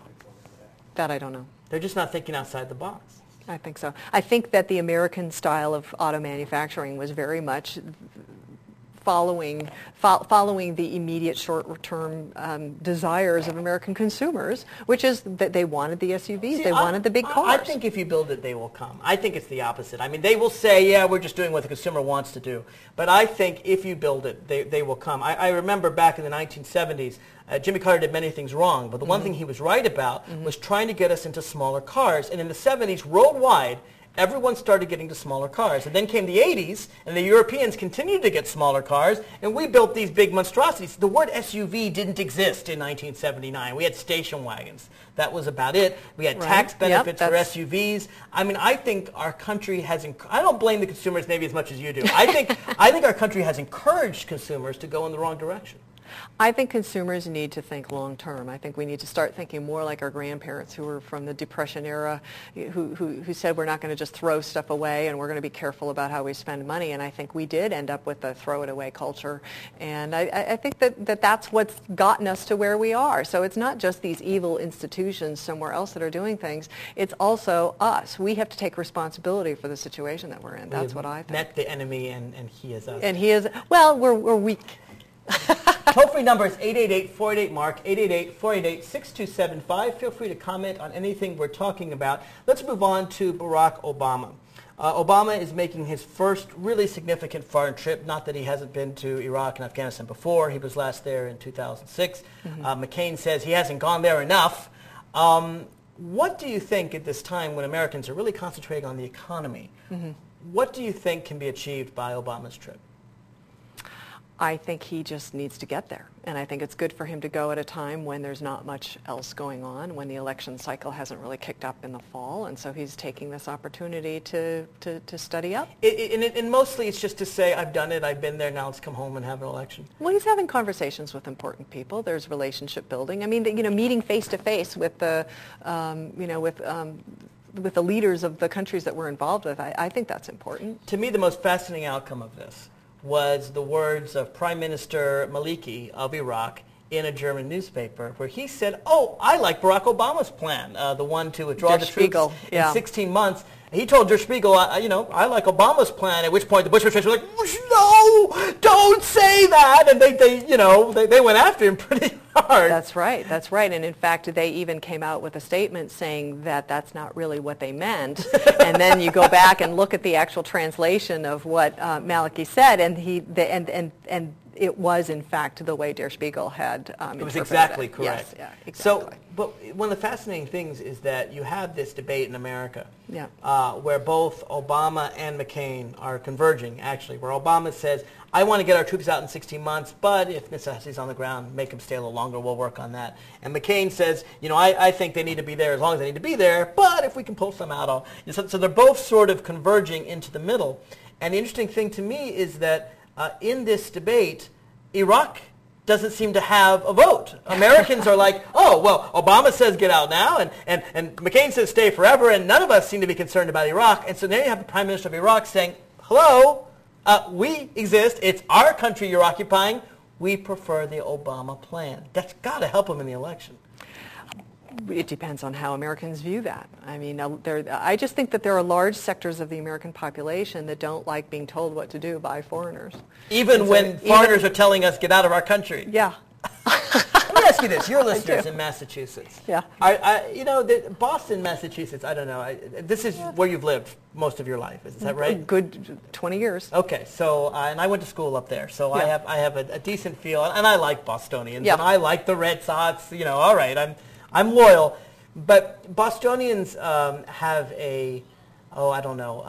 That I don't know. They're just not thinking outside the box. I think so. I think that the American style of auto manufacturing was very much following the immediate short-term desires of American consumers, which is that they wanted the SUVs, they wanted the big cars. I think if you build it, they will come. I think it's the opposite. I mean, they will say, yeah, we're just doing what the consumer wants to do. But I think if you build it, they will come. I remember back in the 1970s, Jimmy Carter did many things wrong, but the one thing he was right about was trying to get us into smaller cars. And in the 70s, worldwide, everyone started getting to smaller cars. And then came the 80s, and the Europeans continued to get smaller cars, and we built these big monstrosities. The word SUV didn't exist in 1979. We had station wagons. That was about it. We had tax benefits for SUVs. I mean, I think our country has, I don't blame the consumers maybe as much as you do. I think our country has encouraged consumers to go in the wrong direction. I think consumers need to think long term. I think we need to start thinking more like our grandparents who were from the Depression era, who said we're not going to just throw stuff away and we're going to be careful about how we spend money. And I think we did end up with a throw it away culture. And I think that's what's gotten us to where we are. So it's not just these evil institutions somewhere else that are doing things. It's also us. We have to take responsibility for the situation that we're in. That's what I think. Met the enemy and he is us. And he is, well, we're weak. Toll-free number is 888-488-MARK, 888-488-6275. Feel free to comment on anything we're talking about. Let's move on to Barack Obama. Obama is making his first really significant foreign trip. Not that he hasn't been to Iraq and Afghanistan before. He was last there in 2006. McCain says he hasn't gone there enough. What do you think at this time when Americans are really concentrating on the economy, what do you think can be achieved by Obama's trip? I think he just needs to get there. And I think it's good for him to go at a time when there's not much else going on, when the election cycle hasn't really kicked up in the fall. And so he's taking this opportunity to study up. And mostly it's just to say, I've done it, I've been there, now let's come home and have an election. Well, he's having conversations with important people. There's relationship building. I mean, meeting face to face with the, with the leaders of the countries that we're involved with, I think that's important. To me, the most fascinating outcome of this was the words of Prime Minister Maliki of Iraq in a German newspaper, where he said, I like Barack Obama's plan, the one to withdraw the troops in 16 months. He told Der Spiegel, I like Obama's plan, at which point the Bush administration was like, no, don't say that. And they went after him pretty hard. That's right. And in fact, they even came out with a statement saying that that's not really what they meant. And then you go back and look at the actual translation of what Maliki said, and it was, in fact, the way Der Spiegel had it was exactly correct. Yes, yeah, exactly. So, but one of the fascinating things is that you have this debate in America where both Obama and McCain are converging, actually, where Obama says, I want to get our troops out in 16 months, but if necessity's on the ground, make them stay a little longer, we'll work on that. And McCain says, I think they need to be there as long as they need to be there, but if we can pull some out, so they're both sort of converging into the middle. And the interesting thing to me is that in this debate, Iraq doesn't seem to have a vote. Americans are like, Obama says get out now, and McCain says stay forever, and none of us seem to be concerned about Iraq. And so now you have the Prime Minister of Iraq saying, hello, we exist, it's our country you're occupying, we prefer the Obama plan. That's got to help him in the election. It depends on how Americans view that. I mean, I just think that there are large sectors of the American population that don't like being told what to do by foreigners. Even when foreigners are telling us, get out of our country. Yeah. Let me ask you this. Your listeners in Massachusetts. Yeah. Boston, Massachusetts, I don't know. This is where you've lived most of your life. Is that right? A good 20 years. Okay. So, and I went to school up there. So I have a decent feel. And I like Bostonians. Yeah. And I like the Red Sox. All right. I'm loyal, but Bostonians have a, I don't know,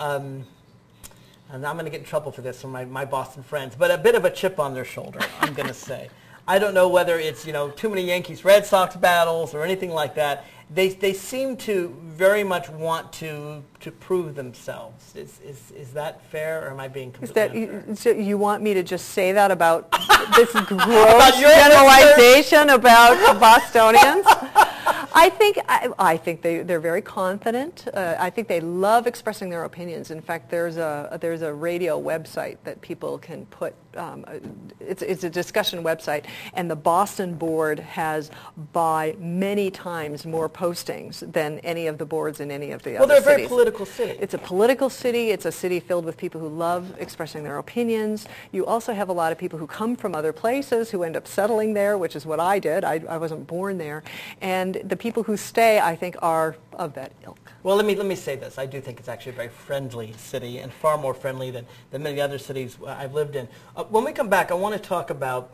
and I'm going to get in trouble for this from my Boston friends, but a bit of a chip on their shoulder, I'm going to say. I don't know whether it's, too many Yankees-Red Sox battles or anything like that. They seem to very much want to prove themselves. Is that fair, or am I being completely unfair? So you want me to just say that about this gross generalization about Bostonians? I think they're very confident. I think they love expressing their opinions. In fact, there's a radio website that people can put. It's a discussion website, and the Boston board has by many times more postings than any of the boards in any of the other cities. Well, they're a very political city. It's a political city. It's a city filled with people who love expressing their opinions. You also have a lot of people who come from other places who end up settling there, which is what I did. I wasn't born there. And the people who stay, I think, are of that ilk. Well, let me say this. I do think it's actually a very friendly city, and far more friendly than many other cities I've lived in. When we come back, I want to talk about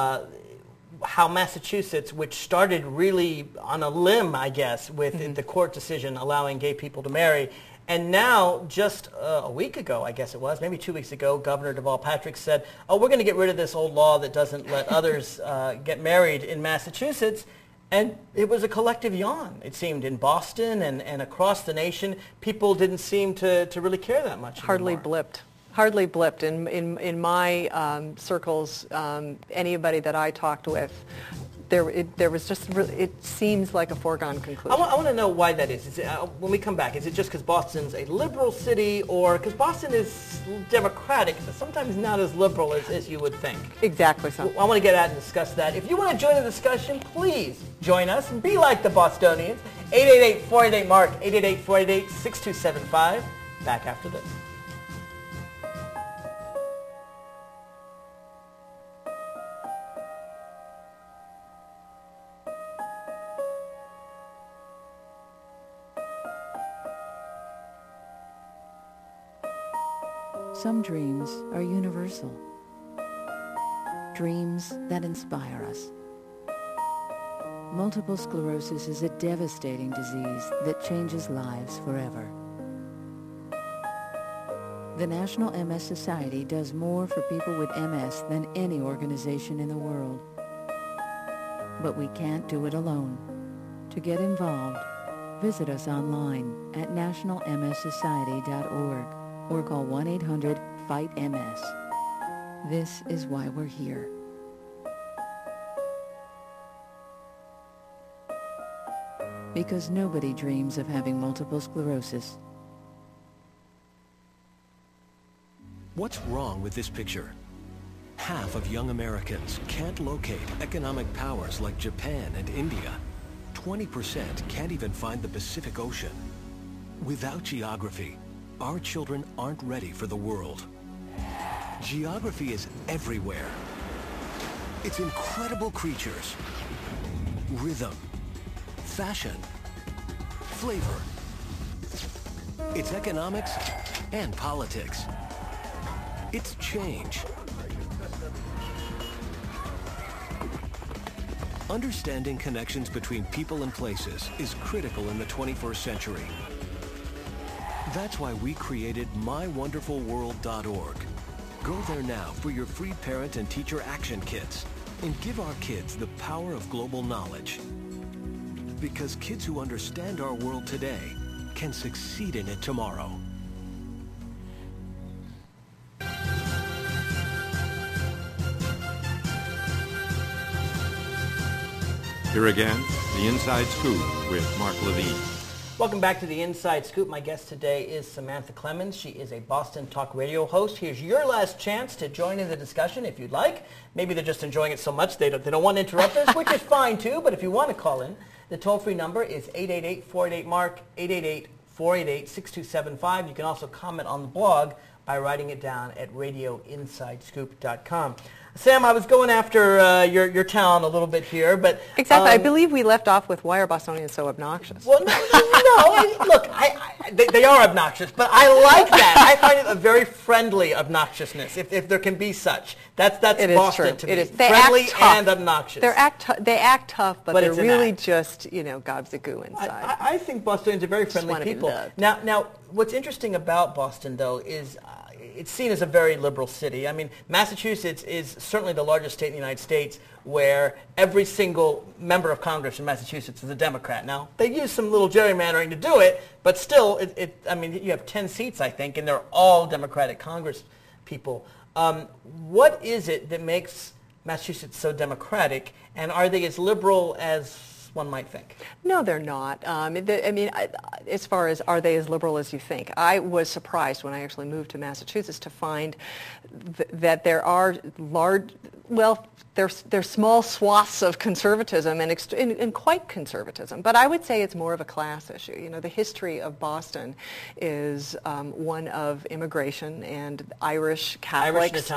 how Massachusetts, which started really on a limb, I guess, with the court decision allowing gay people to marry, and now just a week ago, I guess it was, maybe 2 weeks ago, Governor Deval Patrick said, we're going to get rid of this old law that doesn't let others get married in Massachusetts. And it was a collective yawn, it seemed, in Boston and across the nation. People didn't seem to really care that much Hardly anymore. Hardly blipped. In my circles, anybody that I talked with, there was just it seems like a foregone conclusion. I want to know why that is. When we come back, is it just because Boston's a liberal city, or because Boston is democratic, but sometimes not as liberal as you would think? Exactly so. I want to get out and discuss that. If you want to join the discussion, please join us and be like the Bostonians. 888-488-MARK, 888-488-6275. Back after this. Some dreams are universal. Dreams that inspire us. Multiple sclerosis is a devastating disease that changes lives forever. The National MS Society does more for people with MS than any organization in the world. But we can't do it alone. To get involved, visit us online at nationalmssociety.org or call 1-800-FIGHT-MS. This is why we're here. Because nobody dreams of having multiple sclerosis. What's wrong with this picture? Half of young Americans can't locate economic powers like Japan and India. 20% can't even find the Pacific Ocean. Without geography, our children aren't ready for the world. Geography is everywhere. It's incredible creatures, rhythm, fashion, flavor. It's economics and politics. It's change. Understanding connections between people and places is critical in the 21st century. That's why we created mywonderfulworld.org. Go there now for your free parent and teacher action kits and give our kids the power of global knowledge. Because kids who understand our world today can succeed in it tomorrow. Here again, the Inside Scoop with Mark Levine. Welcome back to the Inside Scoop. My guest today is Samantha Clemens. She is a Boston Talk Radio host. Here's your last chance to join in the discussion if you'd like. Maybe they're just enjoying it so much they don't want to interrupt us, which is fine too. But if you want to call in, the toll-free number is 888-488-MARK, 888-488-6275. You can also comment on the blog by writing it down at radioinsidescoop.com. Sam, I was going after your town a little bit here, but... Exactly. I believe we left off with why are Bostonians so obnoxious? Well, look, they are obnoxious, but I like that. I find it a very friendly obnoxiousness, if there can be such. That's Boston to me. It is. Friendly and obnoxious. They act tough, but they're really just, gobs of goo inside. I think Bostonians are very friendly people. Now, what's interesting about Boston, though, is... it's seen as a very liberal city. I mean, Massachusetts is certainly the largest state in the United States where every single member of Congress in Massachusetts is a Democrat. Now, they use some little gerrymandering to do it, but still, you have 10 seats, I think, and they're all Democratic Congress people. What is it that makes Massachusetts so democratic, and are they as liberal as one might think? No, they're not. As far as are they as liberal as you think, I was surprised when I actually moved to Massachusetts to find that there are there's small swaths of conservatism and quite conservatism, but I would say it's more of a class issue. The history of Boston is one of immigration and Irish Catholics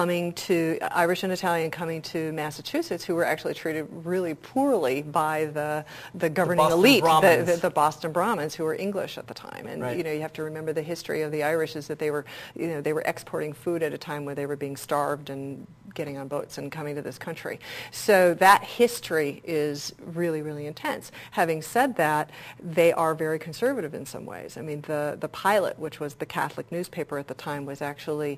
Irish and Italian coming to Massachusetts, who were actually treated really poorly by the governing elite, the Boston Brahmins, who were English at the time. And right. You have to remember the history of the Irish is that they were exporting food at a time where they were being starved and getting on boats and coming to this country. So that history is really, really intense. Having said that, they are very conservative in some ways. I mean, the Pilot, which was the Catholic newspaper at the time, was actually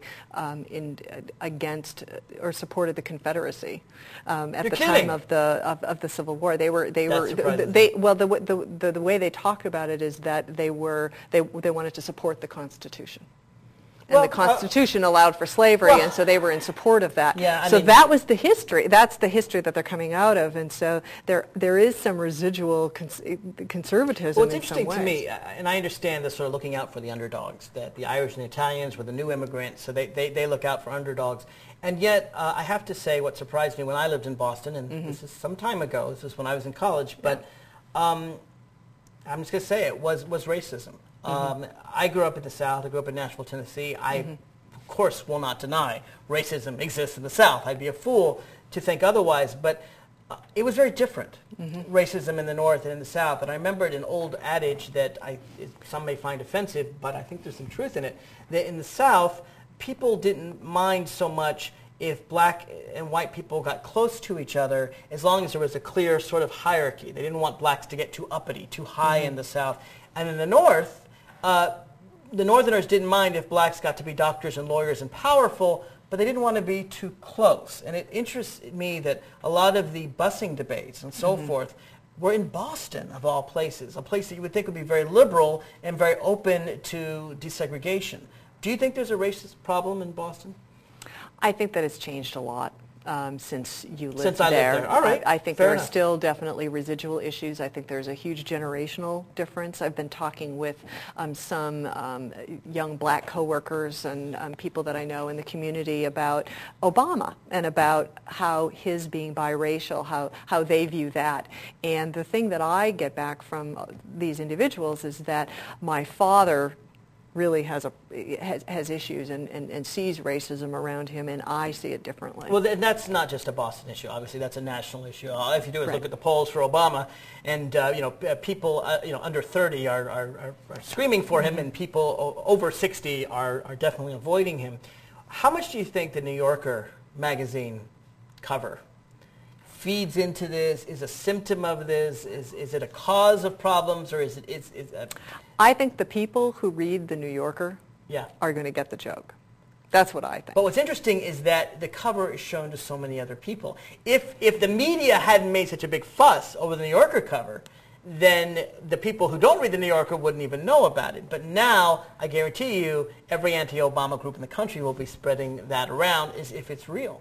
against or supported the Confederacy at the time of the Civil War. The way they talk about it is that they wanted to support the Constitution. And the Constitution allowed for slavery, and so they were in support of that. Yeah, that was the history. That's the history that they're coming out of, and so there is some residual conservatism. Well, it's in some interesting ways. to me, and I understand this sort of looking out for the underdogs, that the Irish and the Italians were the new immigrants, so they look out for underdogs. And yet, I have to say what surprised me when I lived in Boston, and this is some time ago, this is when I was in college, but I'm just going to say it, was racism. I grew up in the South. I grew up in Nashville, Tennessee. I, of course, will not deny racism exists in the South. I'd be a fool to think otherwise. But it was very different, racism in the North and in the South. And I remembered an old adage that some may find offensive, but I think there's some truth in it, that in the South, people didn't mind so much if black and white people got close to each other as long as there was a clear sort of hierarchy. They didn't want blacks to get too uppity, too high in the South. And in the North, the Northerners didn't mind if blacks got to be doctors and lawyers and powerful, but they didn't want to be too close. And it interests me that a lot of the busing debates and so forth were in Boston, of all places, a place that you would think would be very liberal and very open to desegregation. Do you think there's a racist problem in Boston? I think that it's changed a lot. Since you lived Since I there. lived there. All right. I think Fair there enough. are still definitely residual issues. I think there's a huge generational difference. I've been talking with some young black coworkers and people that I know in the community about Obama and about how his being biracial, how they view that. And the thing that I get back from these individuals is that my father really has issues and sees racism around him, and I see it differently. Well, and that's not just a Boston issue. Obviously, that's a national issue. All you have to do is look at the polls for Obama, and people under 30 are screaming for him, and people over 60 are definitely avoiding him. How much do you think the New Yorker magazine cover feeds into this, is a symptom of this? Is it a cause of problems, or is it? I think the people who read the New Yorker are going to get the joke. That's what I think. But what's interesting is that the cover is shown to so many other people. If the media hadn't made such a big fuss over the New Yorker cover, then the people who don't read the New Yorker wouldn't even know about it. But now, I guarantee you, every anti-Obama group in the country will be spreading that around as if it's real.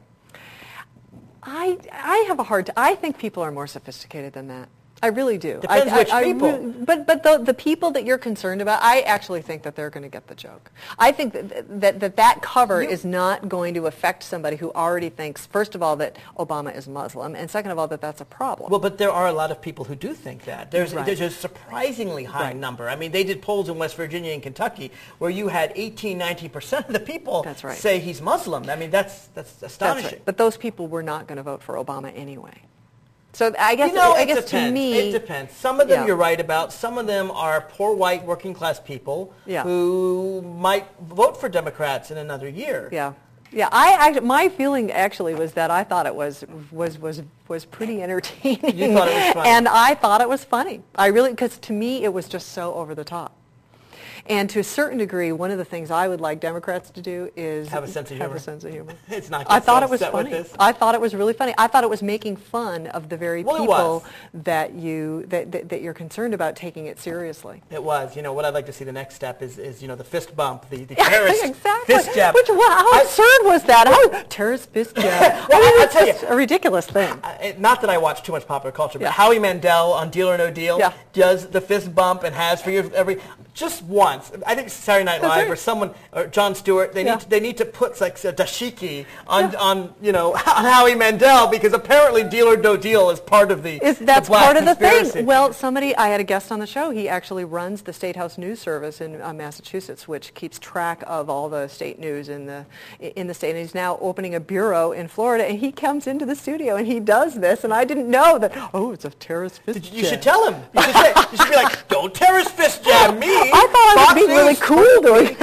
I have a hard time. I think people are more sophisticated than that. I really do. Depends which people. But the people that you're concerned about, I actually think that they're going to get the joke. I think that cover is not going to affect somebody who already thinks, first of all, that Obama is Muslim, and second of all, that that's a problem. Well, but there are a lot of people who do think that. There's a surprisingly high number. I mean, they did polls in West Virginia and Kentucky where you had 18-19% of the people say he's Muslim. I mean, that's astonishing. That's right. But those people were not going to vote for Obama anyway. So I guess, it to me, it depends. Some of them you're right about. Some of them are poor white working class people who might vote for Democrats in another year. Yeah. My feeling actually was that I thought it was pretty entertaining. You thought it was funny, and I thought it was funny. I really, because to me it was just so over the top. And to a certain degree, one of the things I would like Democrats to do is have a sense of humor. It's not. I thought it was funny. I thought it was really funny. I thought it was making fun of the very people that you're concerned about taking it seriously. It was. You know, what I'd like to see the next step is the fist bump, the terrorist fist jab. How absurd was that? How terrorist fist jab? I'll tell you, a ridiculous thing. Not that I watch too much popular culture, but Howie Mandel on Deal or No Deal does the fist bump and has for just once. I think Saturday Night Live or someone, or Jon Stewart, they need to put like a dashiki on Howie Mandel, because apparently Deal or No Deal is part of the that's black part of the conspiracy. thing. Well, I had a guest on the show. He actually runs the State House News Service in Massachusetts, which keeps track of all the state news in the state. And he's now opening a bureau in Florida, and he comes into the studio and he does this, and I didn't know that. Oh, it's a terrorist fist jab. You should tell him. You should be like, don't terrorist fist jab me. I thought I was being really cool doing.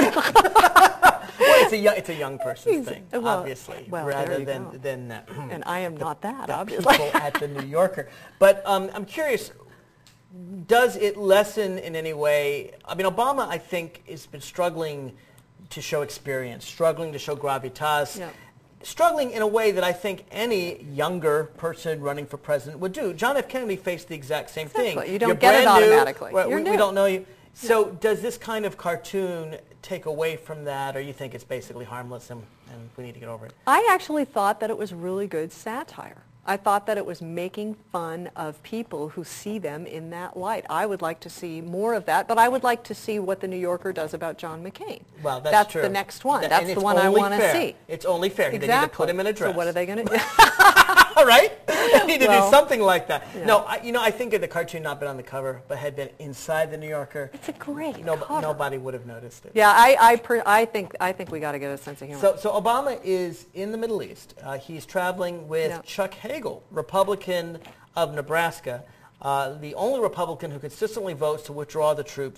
Well, it's a young person's thing, obviously, rather than and I am not that, obviously. People at the New Yorker. But I'm curious, does it lessen in any way? I mean, Obama, I think, has been struggling to show experience, struggling to show gravitas. Struggling in a way that I think any younger person running for president would do. John F. Kennedy faced the exact same thing. You don't get it automatically. We don't know you. So does this kind of cartoon take away from that, or you think it's basically harmless and we need to get over it? I actually thought that it was really good satire. I thought that it was making fun of people who see them in that light. I would like to see more of that, but I would like to see what the New Yorker does about John McCain. Well, that's true. The next one. That's the one I want to see. It's only fair. Exactly. They need to put him in a dress. So what are they going to do? All right? They need to do something like that. Yeah. No, I think if the cartoon not been on the cover, but had been inside the New Yorker, it's a great cover. Nobody would have noticed it. Yeah, I think we got to get a sense of humor. So Obama is in the Middle East. He's traveling with Chuck Hagel, Republican of Nebraska, the only Republican who consistently votes to withdraw the troops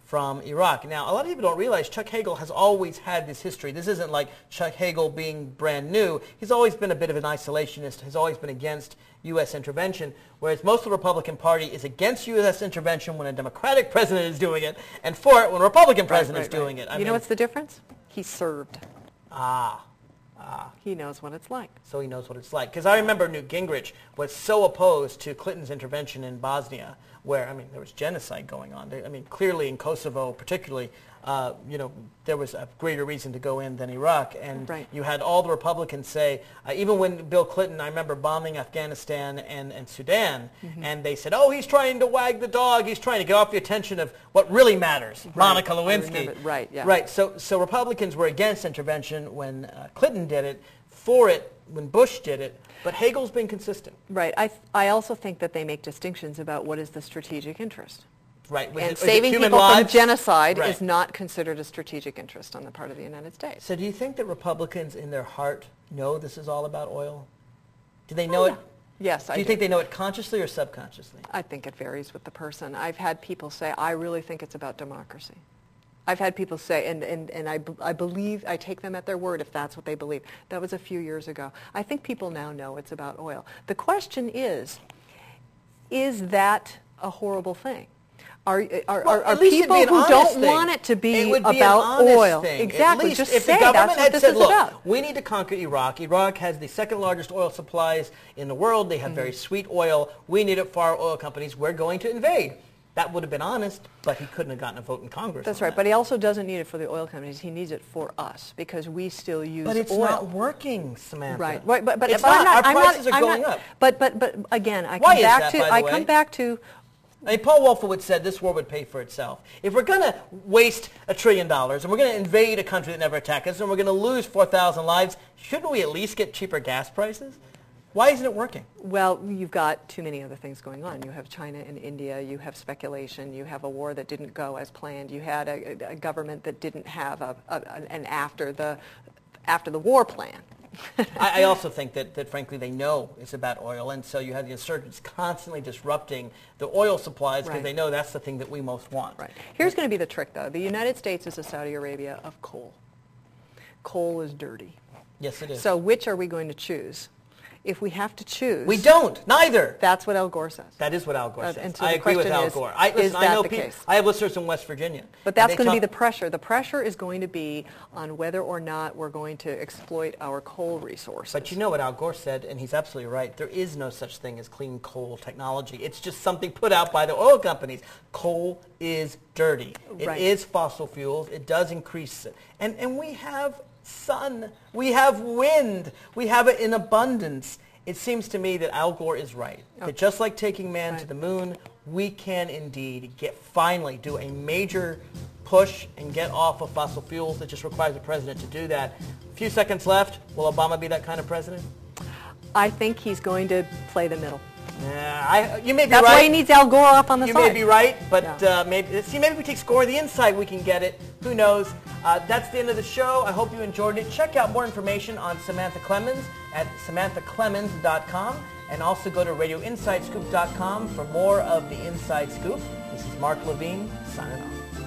from Iraq. Now, a lot of people don't realize Chuck Hagel has always had this history. This isn't like Chuck Hagel being brand new. He's always been a bit of an isolationist, has always been against U.S. intervention, whereas most of the Republican Party is against U.S. intervention when a Democratic president is doing it, and for it when a Republican president is doing it. You know what's the difference? He served. Ah. He knows what it's like. So he knows what it's like. Because I remember Newt Gingrich was so opposed to Clinton's intervention in Bosnia, where, I mean, there was genocide going on. I mean, clearly in Kosovo particularly, there was a greater reason to go in than Iraq. And you had all the Republicans say, even when Bill Clinton, I remember bombing Afghanistan and Sudan, and they said, oh, he's trying to wag the dog. He's trying to get off the attention of what really matters, Monica Lewinsky. Right, yeah. Right, so Republicans were against intervention when Clinton did it, for it when Bush did it, but Hagel's been consistent. Right. I also think that they make distinctions about what is the strategic interest. Right. And saving people from genocide is not considered a strategic interest on the part of the United States. So do you think that Republicans in their heart know this is all about oil? Do they know it? Yes, I do. Do you think they know it consciously or subconsciously? I think it varies with the person. I've had people say, I really think it's about democracy. I've had people say, and I believe, I take them at their word if that's what they believe. That was a few years ago. I think people now know it's about oil. The question is that a horrible thing? Are people who don't want it to be about oil? Exactly. Just if say the government that's what had this said, is look, about. we need to conquer Iraq. Iraq has the second largest oil supplies in the world. They have very sweet oil. We need it for our oil companies. We're going to invade. That would have been honest, but he couldn't have gotten a vote in Congress. That's right, but he also doesn't need it for the oil companies. He needs it for us because we still use oil. But it's not working, Samantha. Right, but it's not. Our prices are going up. But again, I Why come back is that, to by the way? come back to. I mean, Paul Wolfowitz said this war would pay for itself. If we're going to waste $1 trillion and we're going to invade a country that never attacked us and we're going to lose 4,000 lives, shouldn't we at least get cheaper gas prices? Why isn't it working? Well, you've got too many other things going on. You have China and India. You have speculation. You have a war that didn't go as planned. You had a government that didn't have an after the war plan. I also think that frankly they know it's about oil, and so you have the insurgents constantly disrupting the oil supplies because they know that's the thing that we most want. Right. Here's going to be the trick, though. The United States is a Saudi Arabia of coal. Coal is dirty. Yes, it is. So which are we going to choose? If we have to choose... We don't. Neither. That's what Al Gore says. That is what Al Gore says. And so I agree with Al Gore. I know the people, case? I have listeners in West Virginia. But that's going to be the pressure. The pressure is going to be on whether or not we're going to exploit our coal resources. But you know what Al Gore said, and he's absolutely right. There is no such thing as clean coal technology. It's just something put out by the oil companies. Coal is dirty. It is fossil fuels. It does increase it. And we have sun. We have wind. We have it in abundance. It seems to me that Al Gore is right. Okay. That just like taking man to the moon, we can indeed finally do a major push and get off of fossil fuels. It just requires a president to do that. A few seconds left. Will Obama be that kind of president? I think he's going to play the middle. You may be That's right. why he needs Al Gore off on the side. You may be right, but maybe if we take Score of the Inside, we can get it. Who knows? That's the end of the show. I hope you enjoyed it. Check out more information on Samantha Clemens at samanthaclemens.com, and also go to radioinsidescoop.com for more of the Inside Scoop. This is Mark Levine signing off.